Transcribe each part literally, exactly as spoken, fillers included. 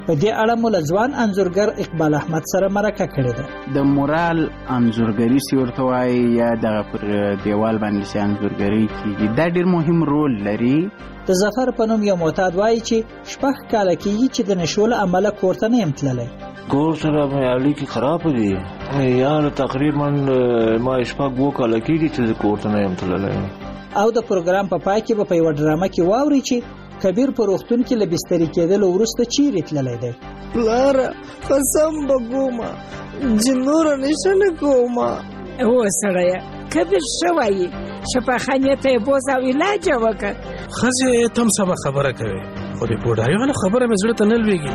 په دې اړه مو له ځوان انځورګر اقبال احمد سره مرکه کړې ده. د مورال انځورګري چې ورته وایي یا دغه پر دیوال باندې چې انځورګري کېږي دا ډېر مهم رول لري. د ظفر په نوم یو معتاد وایي چې شپږ کاله کېږي چې د نشو له امله کور ته نه یم تللی. کور سره مې اړیکې خراب دي. یاره تقریبا ما شپږ اووه کاله کېږي چې کور ته نه یم تللی. او د پروګرام په پای کې به په یوه ډرامه کې واوري چې کبیر په روغتون کې له بسترې کېدلو وروسته چیرې تللی دی. پلاره قسم به ګومه چې نوره نشه نه کومه. هو سړیه کبیر ښه وایي شفاخانې ته یې بوځه او علاج یې وکړه. ښځې ته هم سمه خبره کوي خو د بوډایانو خبره مې زړه ته نه لوېږي.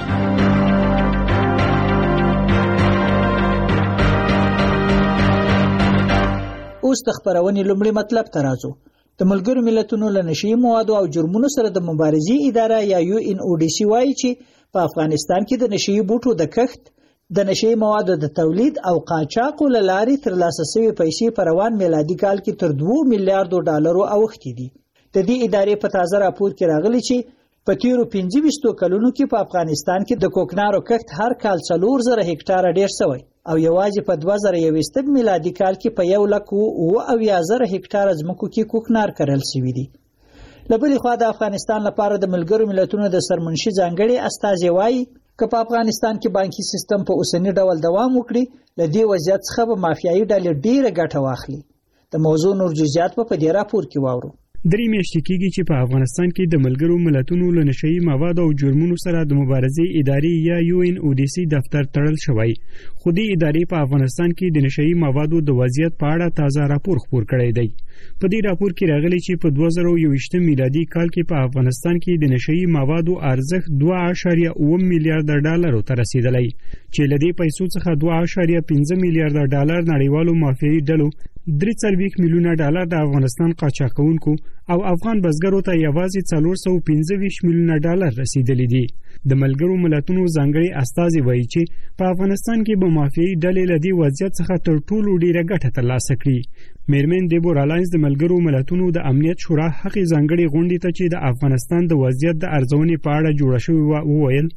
اوس د خپرونې لومړي مطلب ته راځو. د ملګرو ملتونو له نشهیي موادو او جرمونو سره د مبارزې اداره یا یو ان او ډي سي وایي چې په افغانستان کې د نشهیي بوټو د کښت، د نشهیي موادو د تولید او قاچاقو له لارې ترلاسه شوې پیسې په روان میلادي کال کې تر دوه میلیارډو ډالرو اوښتې دي. د دې ادارې په تازه راپور کې راغلي چې په تیرو پنځه ویشتو کلونو کې په افغانستان کې د کوکنارو کښت هر کال څلور زره هکټاره ډیر شوی او یوازې په دوه زره یوویشتم میلادي کال کې په یو لک اوه اویا زره هکټاره ځمکو کې کوکنار کرل شوي دي. له بلې خوا د افغانستان لپاره د ملګرو ملتونو د سرمنشي ځانګړي استازی وایي که په افغانستان کې بانکي سیستم په اوسنی ډول دوام وکړي له دې وضعیت څخه به مافیایي ډلې ډیره ګټه واخلي. د موضوع نور جزئیات په دې راپور کې واورو. درې میاشتې کېږي چې په افغانستان کې د ملګرو ملتونو له نشهیي موادو او جرمونو سره د مبارزې ادارې یا یو ان او ډي سي دفتر تړل شوی. خو دې ادارې په افغانستان کې د نشهیي موادو د وضعیت په اړه تازه راپور خپور کړی دی. په دې راپور کې راغلی چې په دوه زره یوویشتم میلادي کال کې په افغانستان کې د نشهیي موادو ارزښت دوه اعشاریه اوه میلیارډ ډالرو ته رسیدلی چې له دې پیسو څخه دوه اعشاریه پنځه میلیارډ ډالر نړیوالو مافیایي ډلو، درې څلوېښت میلیونه ډالر د افغانستان قاچاقونکو او افغان بزګرو ته یوازې څلور سوه پنځه ویشت میلیونه ډالر رسیدلی دي. د ملګرو ملتونو ځانګړي استازی وایي چې په افغانستان کې به مافیایي ډلې له دې وضعیت څخه تر ټولو ډیره ګټه ترلاسه کړي. میرمن دیبور الاینس د ملګرو ملتونو د امنیت شورا هغې ځانګړې غونډې ته چې د افغانستان د وضعیت د ارزونې په اړه جوړه شوې وه وویل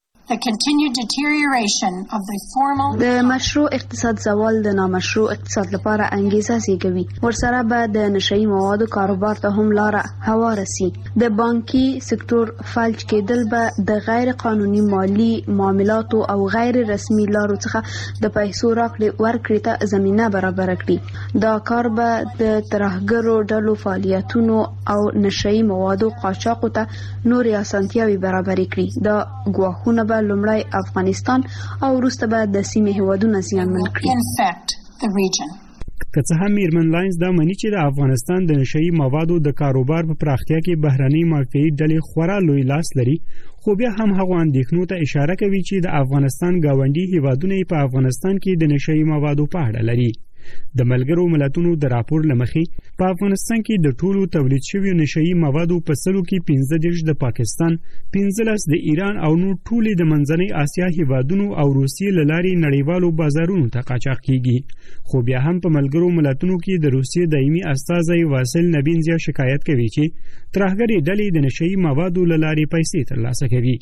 د مشروع اقتصاد زوال د نامشروع اقتصاد لپاره انګیزه زیږوي. ورسره به د نشهیي موادو کاروبار ته هم لاره هواره سي. د بانکي سکتور فلج کېدل به د غیر قانوني مالی معاملاتو او غیر رسمي لارو څخه د پیسو راکړې ورکړې ته زمینه برابر کړي. دا کار به د ترهګرو ډلو فعالیتونو او نشهیي موادو قاچاقو ته نورې اسانتیاوې برابرې کړي. دا ګواښونه به لومړی افغانستان او وروسته به د سیمې هیوادونه زیانمن کړي. که څه هم میرمن لاینز دا مني چې د افغانستان د نشهیي موادو د کاروبار په پراختیا کې بهرنۍ مافیایي ډلې خورا لوی لاس لري، خو بیا هم هغو اندېښنو ته اشاره کوي چې د افغانستان ګاونډي هیوادونه په افغانستان کې د نشهیي موادو په اړه لري. د ملګرو ملتونو د راپور له مخې په افغانستان کې د ټولو تولید شویو نشهیي موادو په سلو کې پنځه دېرش د پاکستان، پنځلس د ایران او نور ټولې د منځنۍ اسیا هیوادونو او روسیې له لارې نړیوالو بازارونو ته قاچاق کیږي. خو بیا هم په ملګرو ملتونو کې د روسیې دایمي استازی واسل نبینزیا شکایت کوي چې ترهګرې ډلې د نشهیي موادو له لارې پیسې ترلاسه کوي.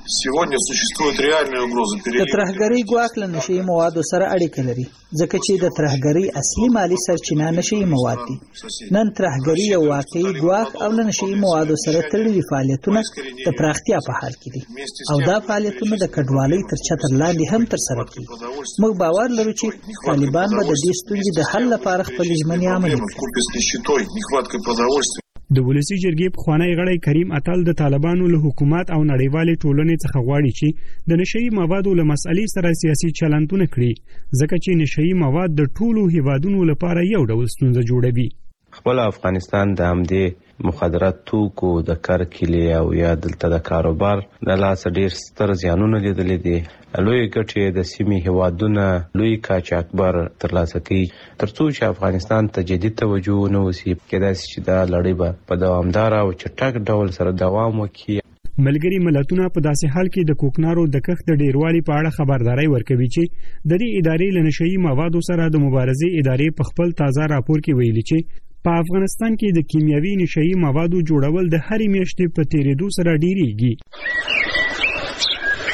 د ترهګرۍ ګواښ له نشهیي موادو سره اړیکه لري ځکه چې د ترهګرۍ اصلي مالی سرچینه نشهیي مواد دي. نن ترهګرۍ یو واقعي ګواښ او له نشهیي موادو سره تړلي فعالیتونه د پراختیا په حال کې دي او دا فعالیتونه د کډوالۍ تر چتر لاندې هم ترسره کیږي. موږ باور لرو چې طالبان به د دې ستونزې د حل لپاره خپلې ژمنې عملي کړي. د ولسی جرګې پخوانی غړی کریم اتل د طالبانو له حکومت او نړیوالې ټولنې څخه غواړي چې د نشهیي موادو له مسئلې سره سیاسي چلندونه کړي ځکه چې نشهیي مواد د ټولو هیوادونو لپاره یو ډول ستونزه جوړوي. خپل افغانستان د همدې مخدرات توکو د کرکیلې او یا دلته د کاروبار د لاس ډیر ستر زیانونه لیدلې دي. لوی ګټې د سیمې هیوادونه لوی قاچاقبر ترلاسه کوي. ترڅو چې افغانستان ته جدي توجه نه وشي کېدای شي چې دا لړۍ به په دوامدار او چټک ډول سره دوام وکړي. ملګري ملتونه په داسې حال کې د کوکنارو د کښت د ډیروالي په اړه خبرداري ورکوي چې د دې ادارې له نشهیي موادو سره د مبارزې ادارې په خپل تازه راپور کې ویلي چې په افغانستان کې د کیمیاوي نشهیي موادو جوړول د هرې میاشتې په تیریدو سره ډیریږي.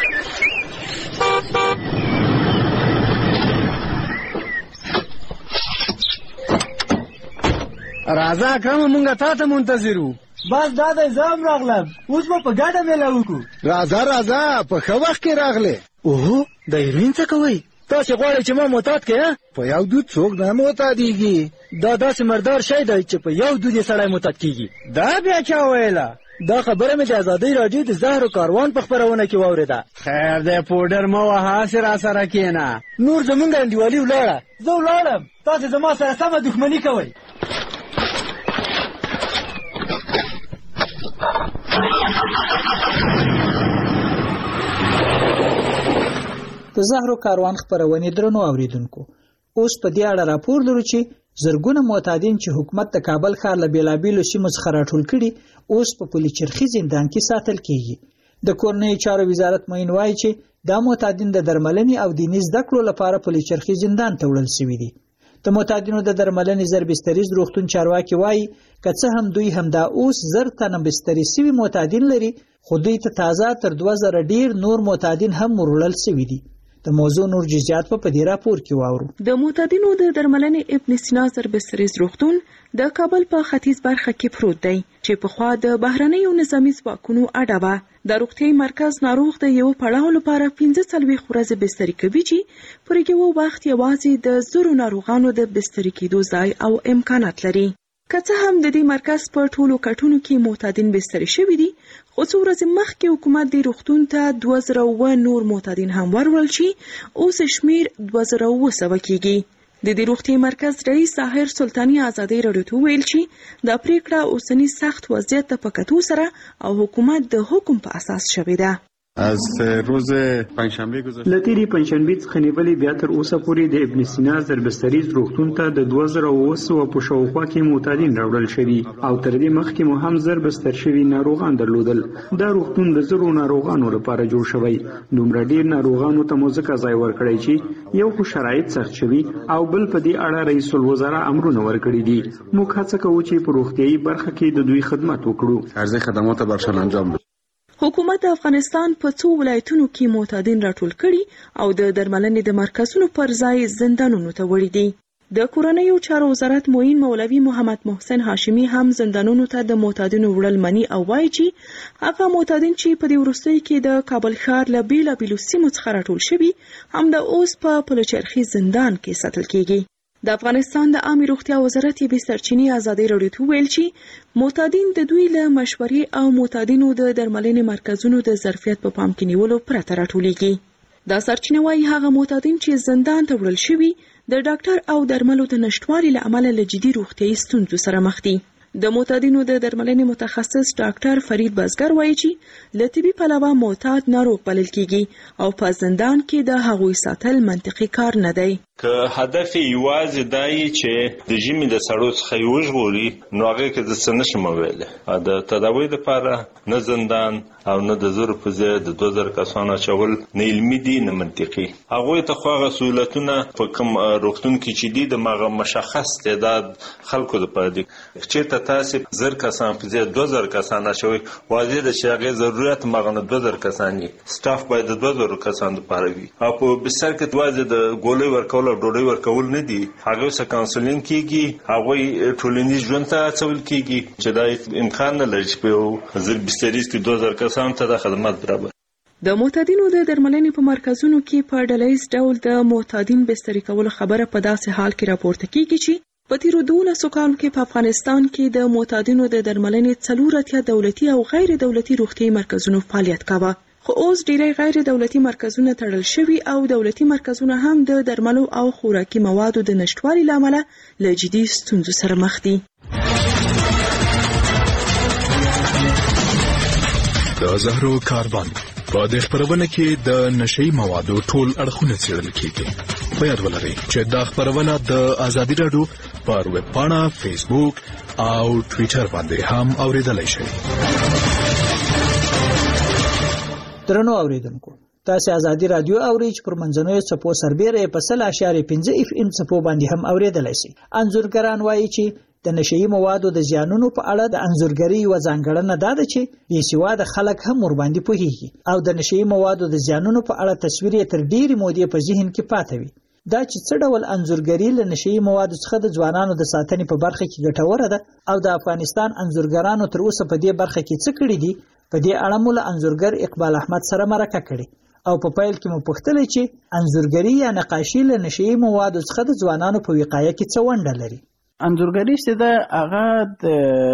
راځه اکرم مونږه تا ته منتظر وو. بس دا دی زه هم راغلم، اوس به په ګډه میله وکړو. راځه راځه په ښه وخت کې راغلې. اوهو د هیروین څه کوئ؟ تاسې غواړئ چې ما معتاد کړې؟ په یو دود څوک نه معتادېږي. دا داسې مردار شی دی چې په یو دود یې سړی معتاد کېږي. دا بیا چا ویله؟ دا خبره مې د ازادۍ راډیو د زهرو کاروان په خپرونه کې واورېده. خیر دی پوډر مه وهه، هسې راسره کښېنه. نور زمونږ انډیوالي ولاړه، زه ولاړم، تاسې زما سره سمه دښمني کوئ. د زهرو کاروان خپرونې درنو اوریدونکو، اوس په دې اړه راپور لرو چې زرګونه معتادین چې حکومت د کابل ښار له بیلابیلو سیمو څخه راټول کړي اوس په پلچرخي زندان کې ساتل کیږي. د کورنیو چارو وزارت معین وایي چې دا معتادین د درملنې او دیني زده کړو لپاره پلچرخي زندان ته وړل شوي دي. د معتادینو د درملنې زربستریز روغتون چارواکي وایي که څه هم دوی همدا اوس زر تنه بستري سوي معتادین لري، خو دوی ته تازه تر دوه زره ډیر نور معتادین هم وروړل شوي دي. د موضوع نور جزئیات په دې راپور کې واورو. د معتادینو د درملنې ابن سینا زربستریز روغتون د کابل په ختیځ برخه کې پروت دی چې پخوا د بهرنیو نظامي ځواکونو اډه وه. د روغتیايي مرکز ناروغ د یو پړاو لپاره پنځه څلوېښت ورځې بستري کوي چې پر یو وخت یوازې د زرو ناروغانو د بستري کېدو ځای او امکانات لري. که څه هم د دې مرکز په ټولو کټونو کې معتادین بستري شوي دي، خو څو ورځې مخکې حکومت دې روغتون ته دوه زره اووه نور معتادین هم ورول چې اوس شمیر دوه زره اووه سوه کېږي. د دې روغتیايي مرکز رئیس طاهر سلطاني ازادۍ راډیو ته وویل چې دا پریکړه اوسني سخت وضعیت ته په کتو سره او حکومت د حکم په اساس شوې ده. از روز پنجشنبه گذشته لتیری پنجشنبه څخه نیولې بیا تر اوسه پورې د ابن سینا زربستریز روغتون ته د دوه زره اووه سوه په شاوخوا کې معتادین راوړل شوي او تر دې مخکې مو هم زر بستر شوي ناروغان درلودل. دا روغتون د زرو ناروغانو لپاره جوړ شوی. دومره ډیر ناروغانو ته مو ځکه ځای ورکړی چې یو خو شرایط سخت شوي او بل په دې اړه رئیس الوزرا امرونه ورکړي دي. موږ هڅه کوو چې په روغتیايي برخه کې د دوی خدمت وکړو. عرضه خدمات برشان انجام بدیم. حکومت د افغانستان په څو ولایتونو کې معتادین راټول کړي او د درملنې د مرکزونو پر ځای زندانونو ته وړي دي. د کورنیو چارو وزارت معین مولوي محمد محسن هاشمي هم زندانونو ته د معتادینو وړل مني او وایي چې هغه معتادین چې په دې وروستیو کې د کابل ښار له بیلابیلو سیمو څخه راټول شوي هم د اوس په پلچرخي زندان کې ساتل کیږي. د افغانستان د عامه روغتیا وزارت یې به سرچینی ازادۍ راډیو ته ویل چې معتادین د دوی له مشورې او معتادینو د درملنې مرکزونو د ظرفیت په پام کې نیولو پرته راټولیږي. دا سرچینه وايي هغه معتادین چې زندان ته وړل شوي د ډاکټر او درملو د نشټوالي له امله له جدي روغتیايي ستونزو سره مخ دي. د معتادینو د درملنې متخصص ډاکټر فرید بزګر وایي چې له طبي پلوه معتاد ناروغ بلل کیږي او په زندان کې د هغوی ساتل منطقي کار نه دی. که هدف یوازې دای چې د ژمي د سړو څخه یې وژغوري نو هغې کې د څه نشم ویلی. د تداوۍ دپاره نه زندان او نه د زرو په ځای د دوه زره کسانو اچول نه علمي دي نه منطقي. هغوی ته خو هغه سهولتونه په کوم روغتون کې چې دي د هغه مشخص تعداد خلکو دپاره دي. چېرته تاسې زر کسان په ځای دوه زره کسان اچوئ، واضح ده چې هغې ضرورت هماغه نه دوه زره کسان وي. سټاف باید د دوه زرو کسانو دپاره وي او په بستر کې یوازې د ګولۍ ورکول او ډوډۍ ورکول نه دي. هغوی سره کانسلینګ کېږي، هغوی ټولنیز ژوند ته هڅول کېږي چې دا امکان نه لري چې په یو زر بستریز کې دوه زره کسانو ته دا خدمات برابر. د معتادینو د درملنې په مرکزونو کې په ډلهییز ډول د معتادین بستري کولو خبره په داسې حال کې راپورته کیږي چې په تیرو دولسو کالو کې په افغانستان کې د معتادینو د درملنې څلور اتیا دولتي او غیر دولتي روغتیايي مرکزونو فعالیت کاوه. خو اوس ډیری غیر دولتي مرکزونه تړل شوي او دولتي مرکزونه هم د درملو او خوراکي موادو د نشټوالي له امله له جدي ستونزو سره مخ دي. د زهرو کاروان په دې خبرونه کې د نشئی موادو ټول اړخونه څېړل کیږي. په یاد ولرئ چې دا خبرونه د ازادي راډیو پر ویب پاڼه، فیسبوک او ټویټر باندې هم اوریدلای شئ. درنو اوریدونکو، تاسو ازادي رادیو اورئ چې پر منځنوي څپو سربېره په سل اشاریه پنځه اف ام څپو باندې هم اوریدلای شئ. انځورګران وایي چې د نشئی موادو د زیانونو په اړه د انځورګری یوه ځانګړنه دا ده چې بېسواده خلک هم ورباندې پوهیږي او د نشئی موادو د زیانونو په اړه تصویر یې تر ډېرې مودې په ذهن کې پاته وي. دا چې څه ډول انځورګري له نشي موادو څخه د ځوانانو د ساتنې په برخه کې ګټوره ده او د افغانستان انځورګرانو تر اوسه په دې برخه کې څه کړي دي، په دې اړه مو له انځورګر اقبال احمد سره مرکه کړې او په پیل کې مو پوښتلې چې انځورګري یا نقاشي له نشي موادو څخه د ځوانانو په وقایه کې څه ونډه لري. انځورګري چې ده هغه د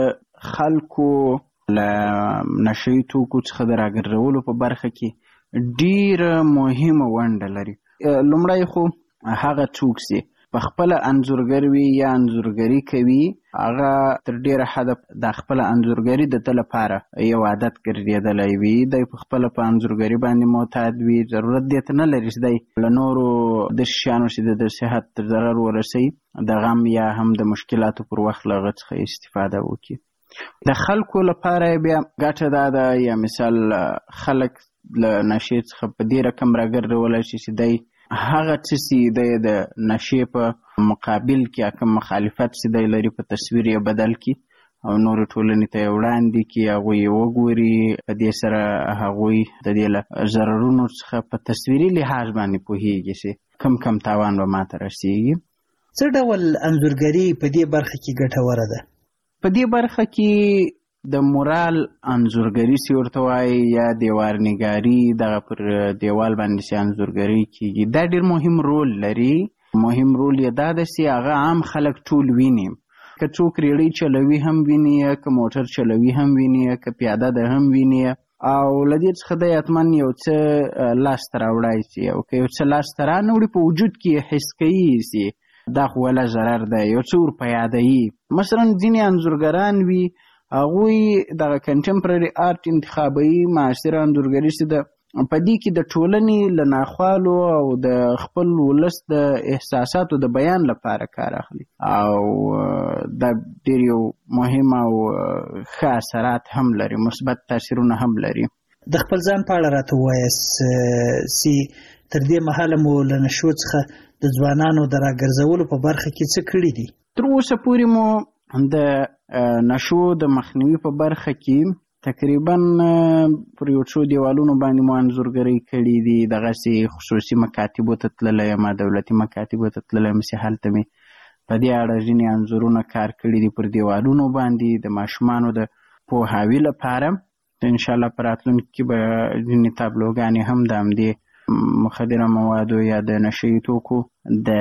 خلکو له نشي توکو څخه د راګرځولو په برخه کې ډیره مهمه ونډه لري. لومړی خو هغه څوک چې په خپل انځورګر وي یا انځورګري کوي هغه تر ډیره حده د خپل انځورګري د تل لپاره یو عادت ګرځېدلی وي، د په خپل په انځورګري باندې معتاد وي، ضرورت دې ته نه لري چې د نورو د شیانو چې د صحت ضرر ورسوي د غم یا هم د مشکلاتو پر وخت له هغه څخه استفاده وکړي. د خلکو لپاره بیا ګټه دا ده یا مثال خلک له نشې څخه په دې رقم راګرځولی شي چې دی هغه څه چې دی د نشې په مقابل کې کوم مخالفت چې دی لري په تصویر یې بدل کړي او نورو ټولنې ته یې وړاندې کړي، هغوی یې وګوري، په دې سره هغوی د دې له ضررونو څخه په تصویري لحاظ باندې پوهېږي چې کم کم تاوان به ماته رسېږي. څه ډول انځورګري په دې برخه کې ګټوره ده؟ په دې برخه کې د مورال انځورګري چې ورته وایي یا دیوارنګاري دغه پر دیوال باندې چې انځورګري کېږي دا ډېر مهم رول لري. مهم رول یې دا ده چې هغه عام خلک ټول ویني، که څوک ریړۍ چلوي هم ویني، که موټر چلوي هم ویني، که پیاده ده هم ویني او له دې څخه دی حتما یو څه لاسته راوړی چې او که یو څه لاسته رانه وړي په وجود کې یې حس کوي چې دا خو ولا ضرر ده، یو څه ور په یادوي. مثلا ځینې انځورګران وي هغوی دغه کنټمپرري آرټ انتخابوي، معاصره انځورګري چې ده په دې کې د ټولنې له ناخوالو او د خپل ولس د احساساتو د بیان لپاره کار اخلي او دا ډېر یو مهم او ښه اثرات هم لري، مثبت تاثیرونه هم لري. د خپل ځان په اړه راته ووایاست چې تر دې مهاله مو له نشو څخه د ځوانانو د راګرځولو په برخه کې څه کړي دي؟ تر اوسه پورې مو د نشو د مخنیوي په برخه کې تقریبا پر یو څو دیوالونو باندې مو انځورګرۍ کړي دي. دغسې خصوصي مکاتبو ته تللی یم، دولتي مکاتبو ته تللی یم چې هلته مې په دې اړه ځینې انځورونه کار کړي دي پر دیوالونو باندې د ماشومانو د پوهاوي لپاره. انشاءالله په راتلونکي کې به ځینې تابلوګانې هم د همدې مخدره موادو یا د نشهیي توکو د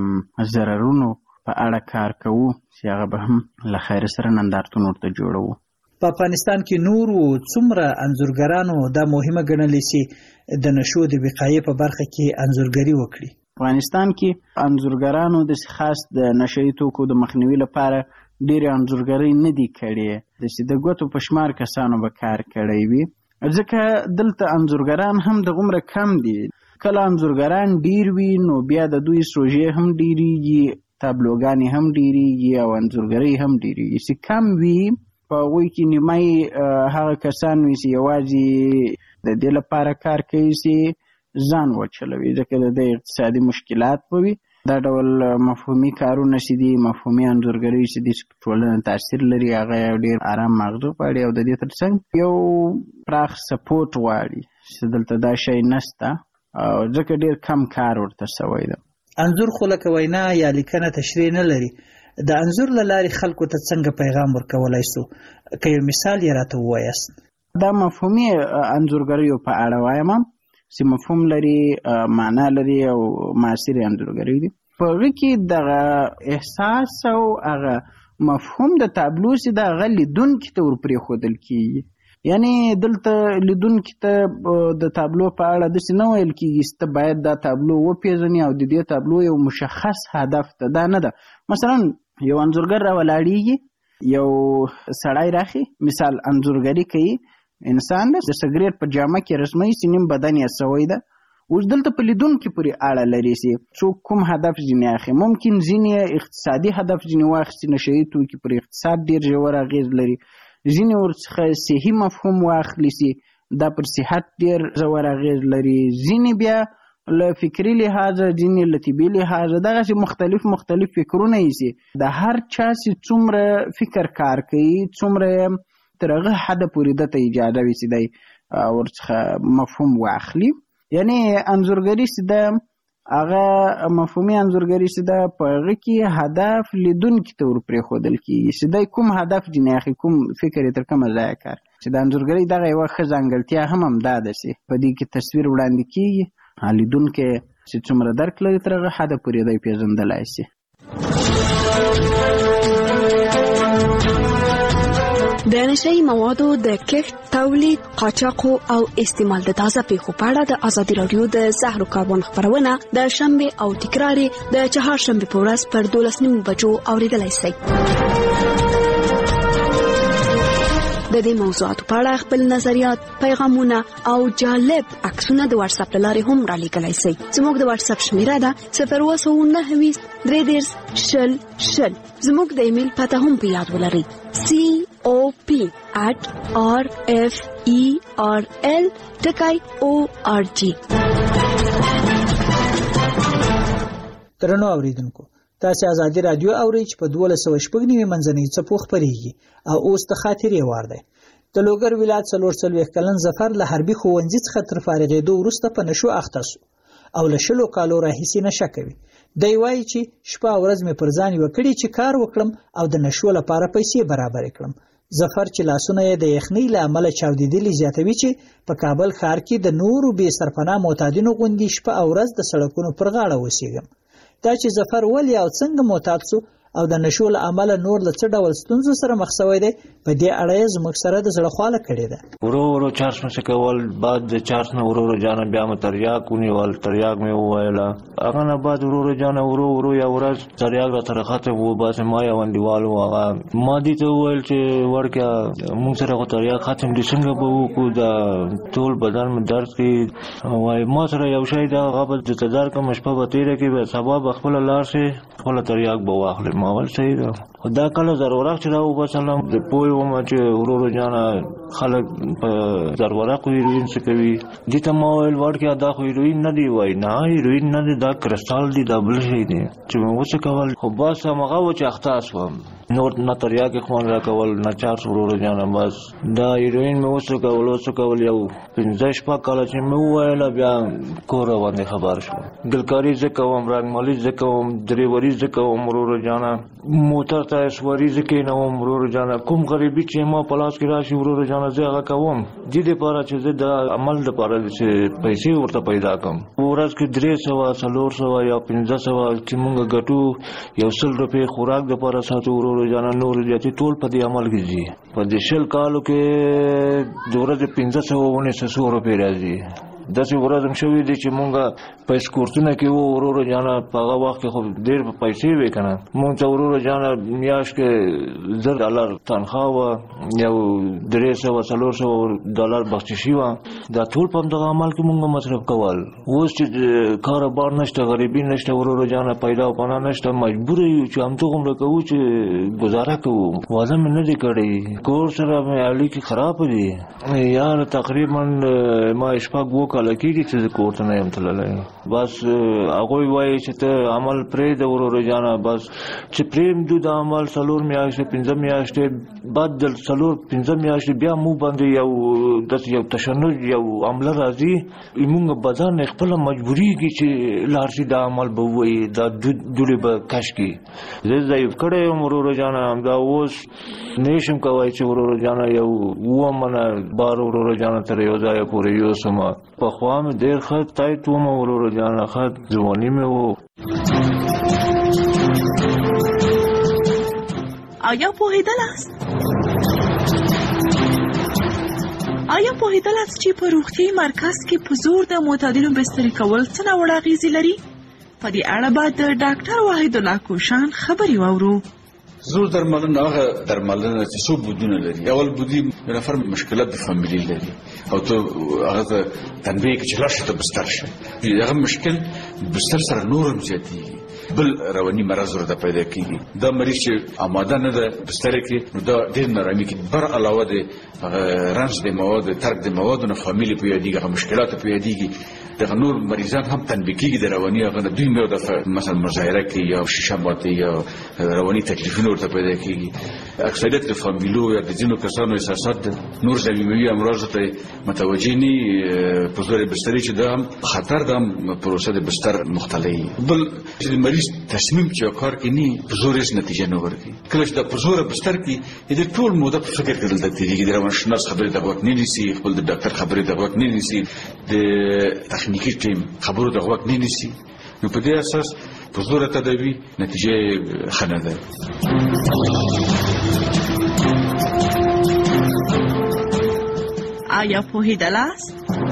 ضررونو په اړه کار کوو چې هغه به هم له خیر سره نندارتون ورته جوړوو. په افغانستان کې نورو څومره انځورګرانو دا مهمه ګڼلې چې د نشو د وقایې په برخه کې انځورګري وکړي؟ افغانستان کې انځورګرانو د خاص د نشهیي توکو د مخنیوي لپاره ډېرې انځورګرۍ نه دي کړې، چې د ګوتو په شمار کسانو به کار کړی وي، ځکه دلته انځورګران هم دغومره کم دي. کله انځورګران ډېر وي نو بیا د دوی سروژې هم ډېرېږي، تابلوګانې هم ډېرېږي او انځورګرۍ هم ډېرېږي. چې کم وي په هغوی کې نیمایي هغه کسان وي چې یوازې د دې لپاره کار کوي چې ځان وچلوي، ځکه د دې اقتصادي مشکلات به وي. دا ډول مفهومي کارونه چې دي، مفهومي انځورګرۍ چې دي چې په ټولنه تاثیر لري، هغه یو ډېر ارام مغزو غواړي او د دې تر څنګ یو پراخ سپورټ غواړي چې دلته دا شی نشته او ځکه ډېر کم کار ورته شوی ده. انځور خو لکه وینا یا لیکنه تشریح نه لري. د انځور له لارې خلکو ته څنګه پیغام ورکولی سو؟ که یو مثال یې راته ووایاست. دا مفهومي انځورګریو په اړه وایم چې مفهوم لري، معنا لري او معاصرې انځورګرۍ دي. په هغه کې دغه احساس او هغه مفهوم د تابلو چې د هغه لیدونکي ته ورپرېښودل کېږي. یعنې دلته لیدونکي ته د تابلو په اړه داسې نه ویل کېږي چې ته باید دا تابلو وپېژنې او د دې تابلو یو مشخص هدف ته دا نه ده. مثلا یو انځورګر راولاړېږي، یو سړی راخي مثال انځورګري کوي، انسان ده د سګرېټ په جامه کې رسموي چې نیم بدن یې سوی ده. اوس دلته په لیدونکي پورې اړه لري چې څوک کوم هدف ځینې اخلي. ممکن ځینې اقتصادي هدف ځینې واخیستي، نشهیي توکي پر اقتصاد ډېر ژور اغېز لري. ځینې ورڅخه صحي مفهوم واخلي چې دا پر صحت ډېر ژور اغېز لري. ځینې بیا له فکري لحاظه، ځینې له طبي لحاظه، دغسې مختلف مختلف فکرونه یې چې د هر چا چې څومره فکر کار کوي څومره تر هغه حده پورې دته اجازه وي چې دی ورڅخه مفهوم واخلي. یعنې انځورګري چې ده هغه مفهومي انځورګري چې ده په هغه کې هدف لیدونکي ته ور پرېښودل کېږي چې دی کوم هدف جنې اخي کوم فکر یې تر کومه ځایه کار چې د انځورګرۍ دغه یوه ښه ځانګړتیا هم همدا ده چې په دې کې تصویر وړاندې کېږي لیدونکی چې څومره درک لري تر هغه حده پورې دی پېژندلی شي. د نشهیي موادو د کښت، تولید، قاچاق او استعمال د تازه پیښو په اړه د ازادي راډیو د زهر کاربن خبرونه د شنبه او تکرار د چهارشنبه په ورځ پر دولس نیمو بجو اوریدلای شئ. د دې موضوعاتو په اړه خپل نظریات، پیغامونه او جالب عکسونه د واتس اپ لارې هم را لیږلی شئ. زموږ د واتس اپ شمیره ده صفر اووه سوه نهه ویشت درې دېرش شل شل. زموږ د ایمیل پته هم په یاد ولرئ سی او پی at r f e r l ټکی او ار جی. درنو اوریدونکو، تاسو ازادي رادیو اورئ چې په دولس سوه شپږ نوي منځنۍ څپو خپرېږي او اوس د خاطرې وار دی. د لوګر ولایت څلور څلوېښت کلن ظفر له حربي ښوونځي څخه تر فارغېدو وروسته په نشو اخته سو او له شلو کالو راهیسې نشه کوي. دی وایي چې شپه او ورځ مې پر ځان یوه کړې چې کار وکړم او د نشو لپاره پیسې برابرې کړم. ظفر چې لاسونه یې د یخنۍ له امله چاودېدلي زیاتوي چې په کابل ښار کې د نورو بې سرپناه معتادینو غوندې شپه او ورځ د سړکونو پر غاړه اوسېږم. دا چې ظفر ولې او څنګه معتاد سو او د نشو له امله نور له څه ډول ستونزو سره مخ شوی دی، په دې اړه یې زموږ سره د زړه خواله کړې ده. ورو ورو چارج مې کول، بعد د چارج نه ورو ورو جانه بیا مې تریاک ونیول، تریاک مې وویله. هغه نه بعد ورو ورو جانه ورو ورو یا ورځ تریاک راته ختم و. بس ما یو انډیوال و، هغه ما دې ته وویل چې ورکه مونږ سره خو تریاک ختم دي، څنګه به وکړو، د ټول بدن مې درد کوي. وایي ما سره یو شی ده، هغه به درته درکړم، شپه به تېره کړې، سبا به خپله لاړ شې، خپله تریاک به واخلې. ما ویل صحیح ده. خو دا کله ضرورت چې راوباسلم زه پوه وم چې ورو ورو جانه خلک په ضرورت خو هیروین څه کوي. دې ته ما ویل وړکیه دا خو هیروین نه دی. وایي نه هیروین نه دی، دا کرسټال دی، دا بل شی دی. چې مې وڅه کول، خو بس همغه و چې اخته شوم، نور نه تریاکې خوند راکول نه چارج. ورو ورو جانه بس دا هیروین مې وڅه کول وڅه کول یو پنځه شپږ کاله چې مې وویله بیا کور باندې خبر شو. ګلکاري زه کوم، رنګمالي زه کوم، ډریوري زه کوم. ورو ورو جانه موټر ته سواري زه کېنوم. ورو ورو جانه کوم غریبي چې ما په لاس کې راشي ورو ورو جانه زه هغه کوم، دې دپاره چې زه د عمل دپاره چې پیسې ورته پیدا کړم. په ورځ کې درې سوه څلور سوه یا پنځه سوه چې مونږ ګټو، یو سل روپۍ خوراک دپاره ساتو. ورو ورو جانه نور زیاتې ټول په دې عمل کې ځي. په دې شل کالو کې د ورځې پنځه سوه اونیس سوه روپۍ راځي. داسې ورځ هم شوي دي چې مونږ په اسکورتونه کې وو. ورو ورو جانه په هغه وخت کې خو ډېر پیسې وې که نه، مونږ ته ورو ورو جانه میاشت کې زر ډالر تنخواه وه، یو درې سوه څلور سوه ډالر بخششي وه. دا ټول په همدغه عمل کې مونږ مصرف کول. اوس چې کاروبار نشته، غریبي نشته، ورو ورو جانه پیدا او پناه نشته، مجبوره یو چې همدغومره کوو چې ګزاره کوو. واده مې نه دی کړی، کور سره مې اړیکې خرابه دي. یار تقریبا ما شپږ اووه کاله کېږي چې زه کور ته نه یم تللی. بس هغوی وایي چې ته عمل پرېږده ورو ورو جانه. بس چې پرېږدو د عمل څلور میاشتې پنځه میاشتې بعد د څلور پنځه میاشتې بیا موږ باندې یو داسې یو تشنج یو عمله راځي. زموږ بدن خپله مجبورېږي چې لاړ شي، دا عمل به ووایي، دا دوړې به کش کړي. زه ضعیف کړی یم ورو ورو جانه. همدا اوس نه شم کولی چې ورو ورو جانه یو اووه منه بار ورو ورو جانه تر یو ځایه پورې یوسم. پخوا مې ډېر ښه تایت وم ورو ورو جانه، ښه ځواني مې و. آیا پوهېدلاست آیا پوهېدلاست چې په روغتیایي مرکز کې په زور د معتادینو بسترې کول څه ناوړه اغېزې لري؟ په دې اړه به د ډاکټر وحیدالله کوشان خبرې واورو. زور درملنه هغه درملنه چې څو بودونه لري. اول بودی یو نفر مشکلات د فامیلی لري او ته هغه ته تنبیه کې چې لاړ ته بستر شي، هغه مشکل بستر سره نورم زیاتېږي، بل رواني مرض ورته پیدا کېږي. دا مریض چې آماده نه ده بستر کې، نو دا ډېر نارامي کې بر علاوه د رنج د مواد ترک د موادو نه فامیلی په یادېږي، هغه مشکلات په یادېږي. دغه نور مریضان هم تنبیه کېږي د رواني هغه نه، دوی مې دفعه مثلا مظاهره کوي یا شیشه ماتي یا رواني تکلیفونه ورته پیدا کېږي. اکثریت د فامیلو یا د ځینو کسانو احساسات د نور ضمیموي امراضو ته متوجه ني په زور بسترې چې دا خطر د پروسه د بستر مختلفي بل چې د مریض تصمیم چې کار کوي په زور هیڅ نتیجه نه ورکړي کله چې د په زور بستر کې د ټول موده په فکر کې دلته تیریږي د روانشناس خبرې د وخت نه نیسي خپل د ډاکټر خبرې د وخت نه نیسي د تخنیکی ټیم خبرو د وخت نه نیسي نو په دې اساس په زور تداوی نتیجه خنه ده آیا پوهیدلاست؟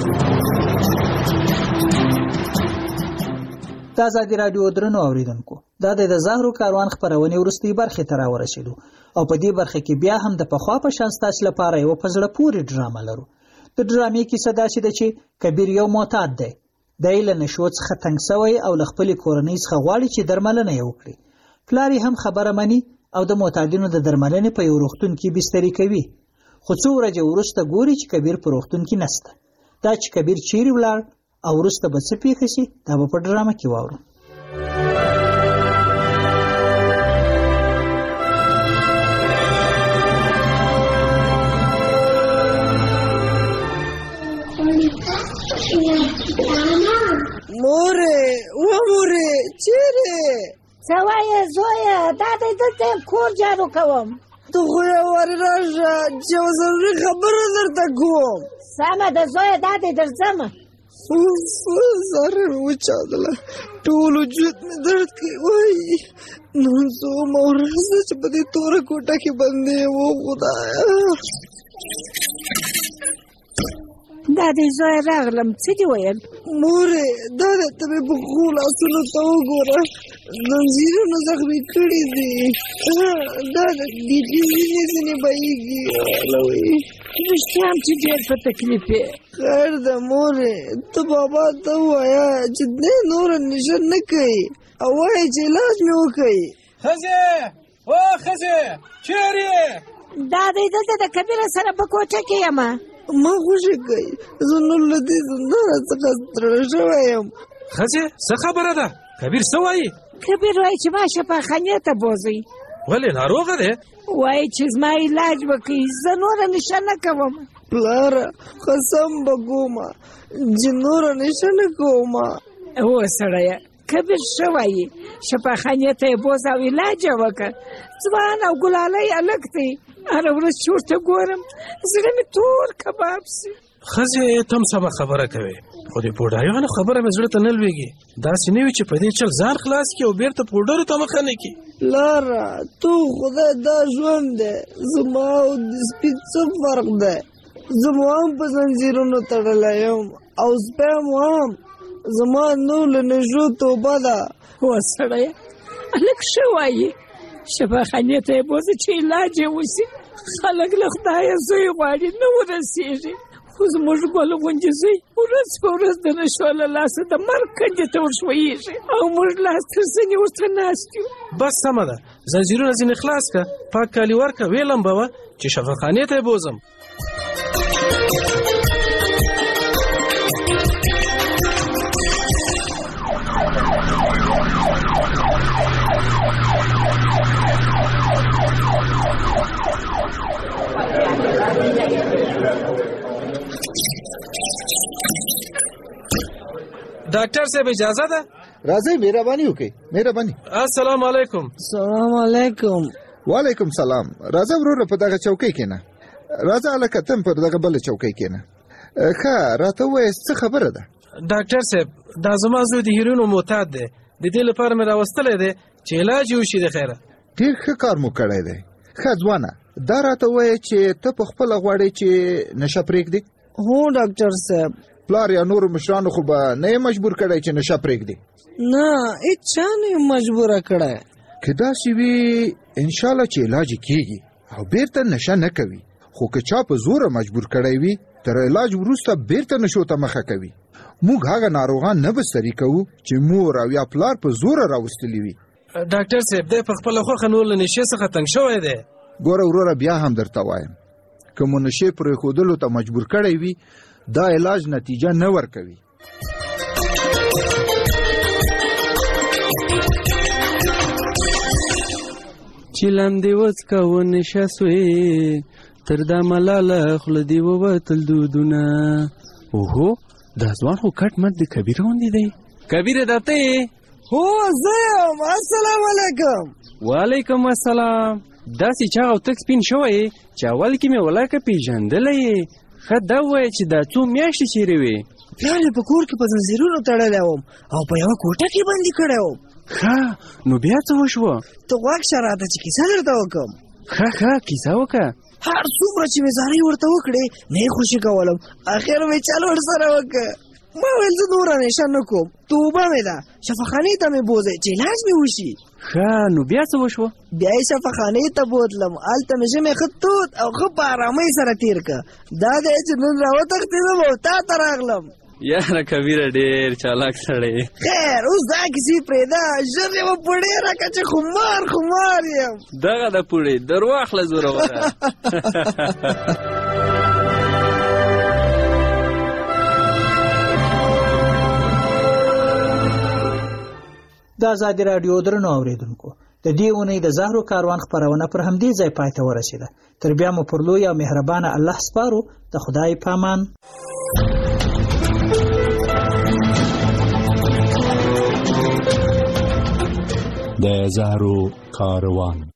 د ازادي راډیو درنو اوریدونکو دا د زهرو کاروان خبرونه ورستي برخه تر ورسېدو او په دې برخه کې بیا هم د پخوا په شان ستاسو لپاره یو پزړه پوری ډرامه لرو د ډرامې کیسه دا چې کبیر یو معتاد دی د ایله نشو څخه تنګ شوی او ل خپل کورنۍ څخه غواړي چې درملنه یې وکړي پلاری هم خبره مني او د معتادینو د درملنې په یو روغتون کې بستری کوي خو څو ورځې وروسته ګوري چې کبیر په روغتون کې نشته دا چې کبیر چیرې ولاړ او وروسته به څه پیښه شي دا به په ډرامه کې واورو موره و موره چیرې څه وایې زویه دا دی دلته کور جارو کوم ته خو یې ور راشه چې یو ضروري خبره درته کوم سمه ده زویه دا دی درځم اوف سر مې وچاودله ټول وجود مې درد کوي وایي نن څومره ورځ چې په دې توره کوټه کې بندې یم او خدایه دا دی زویه راغلم څه دې ویل مورې دا دی ته مې په ښو لاسونو ته وګوره زنځیرونه زخمي کړي دي دا د دې وینې ځینې بهیږي لوی رښتیا هم چې ډېر په تکلیف یې خیر ده مورې ته بابا ته ووایه چې دی نوره نشه نه کوي او وایه چې علاج مې وکوي ښځې او ښځې چیرې یې دا دی دلته د کبیره سره په کوټه کې یم ما خوشي کوي زه نور له دې زندانه څخه ستړی شوی یم ښځې څه خبره ده کبیر څه وایي کبیر وایي چې ما شفاخانې ته بوځئ ولې ناروغه دی وایي چې زما علاج وکړي زه نوره نشه نه کوم پلاره قسم به کومه چې نوره نشه نه کوم هو سړیه کبیر ښه وایي شفاخانې ته یې بوځه او علاج یې وکړه ځوان او ګلالی هلک دی هره ورځ چې ورته ګورم زړه مې تور کباب سي ښځې ته هم سمه خبره کوې خو د بوډایانو خبره مې زړه ته نه لوېږي داسې نه وي چې په دې چل ځان خلاص کړي او بېرته پوډرو ته مخه نه کړي لاره تو خدای دا ژوند دی زما او د سپي څه فرق دی زما هم په زنځیرونو تړلی یم او سپی هم زما نور له نژو توبه ده هو سړیه هلک ښه وایي شفاخانې ته یې بوځه چې علاج یې وشي خلک له خدایه زوی غواړي نه ورسېږي خو زموږ ګل غوندې زوی ورځ په ورځ د نشو له لاسه د مرګ کندې ته ورښویېږي او موږ لاس تر زنې ورته ناست یو بس سمه ده زنځیرونه ځینې خلاص کړه پاک کالي ورکړه ویې لمبوه چې شفاخانې ته یې بوځم ډاکټر صاحب اجازه ده راځئ مهرباني وکړئ مهرباني السلام علیکم سلام علیکم وعلیکم سلام راځه وروره په دغه چوکۍ کېنه راځه هلکه ته پر دغه بله چوکۍ کېنه ښه راته ووایه څه خبره ده ډاکټر صاحب دا زما زوی د هیروینو معتاد دی د دې لپاره مې راوستلی دی چې علاج یې وشي د خیره ډېر ښه کار مو کړی دی ښه ځوانه دا راته ووایه چې ته په خپله غواړې چې نشه پرېږدې هو ډاکټر صاحب پلار یا نورو مشرانو خو به نه یې مجبور کړی چې نشه پرېږدي نه هېڅ چا نه یې مجبوره کړی که داسې وي انشاءالله چې علاج یې کېږي او بیرته نشه نه کوي خو که چا په زوره مجبور کړی وي تر علاج وروسته بیرته نشو ته مخه کوي موږ هغه ناروغان نه بستري کوو چې مور او یا پلار په زوره راوستلي وي ډاکټر صاحب دی په خپله خوښه نور له نشې څخه تنګ شوی دی ګوره وروره بیا هم درته وایم که مو نشې پرېښودلو ته مجبور کړی وي دا علاج نتیجه نه ورکوي چې لاندې وڅکه ونشه سوې تر دا ملاله خوله دې ووتل دودونه. اوهو دا ځوان خو کټ مټ د کبیره غوندې دی. کبیره دا ته یې؟ هو زه یم. السلام علیکم. وعلیکم السلام. داسې چاغ او تک سپین شوی چې اول کې مې ولاکه پېژندلی یې. ښه دا ووایه چې دا څو میاشتې چیرې وې؟ پلار مې په کور کې په زنځیرونو تړلی وم او په یوه کوټه کې بندي کړی وم. ښه نو بیا څه وشوه؟ ته غوږ شه راته چې کیسه درته وکړم. ښه ښه کیسه وکړه. هر څومره چې مې زارۍ ورته وکړې نه یې خوشي کولم. اخر مې چل ورسره وکړ. ما ویل زه نوره نشه نه کوم. توبه مې ده. شفاخانې ته مې بوځئ چې علاج مې وشي. ښه نو بیا څه وشوه؟ بیا یې شفاخانې ته بوتلم. هلته مې ژمی ښه تود او ښه په ارامۍ سره تېر کړه. دا دی چې نن راوتښتېدم او تا ته راغلم. یاره کبیره ډېر چالاک سړی. خیر اوس دا کیسې پرېږده. ژر یوه پوډۍ راکړه چې خمار خمار یم. دغه ده پوډۍ در واخله زوروره. د ازادي راډیو درنو اورېدونکو د دې اونۍ د زهرو کاروان خپرونه پر همدې ځای پای ته ورسېده. تر بیا مو پر لوی او مهربانه الله سپارو. د خدای پامان. د زهرو کاروان.